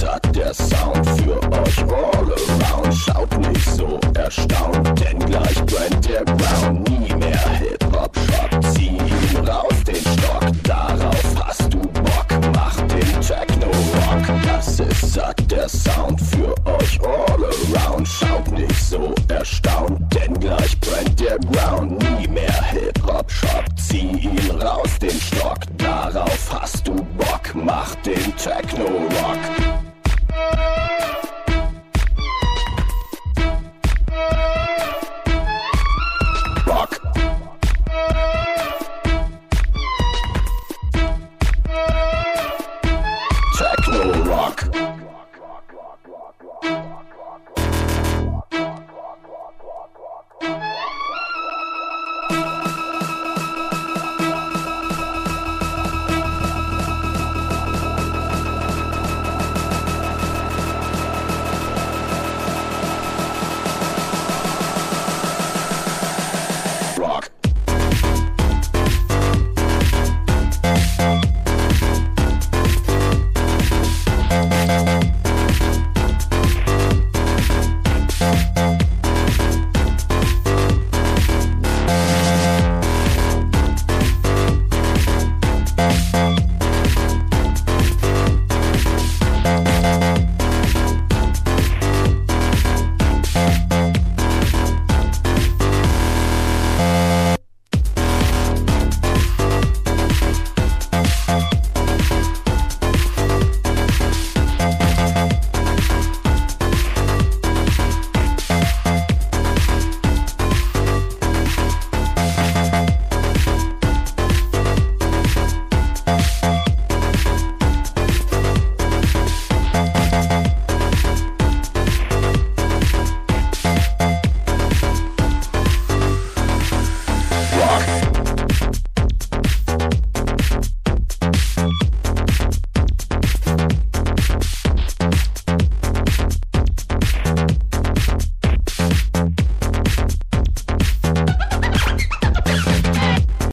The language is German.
satt, der Sound für euch all around. Schaut nicht so erstaunt, denn gleich brennt der Ground. Nie mehr Hip-Hop-Schock, zieh ihn raus, den Stock. Darauf hast du Bock, mach den Techno-Rock. Das ist satt, der Sound für euch all around. Schaut nicht so erstaunt, denn gleich brennt der Ground. Nie mehr Hip-Hop-Schock, zieh ihn raus, den Stock. Darauf hast du Bock, mach den Techno-Rock. Rock. Techno-Rock.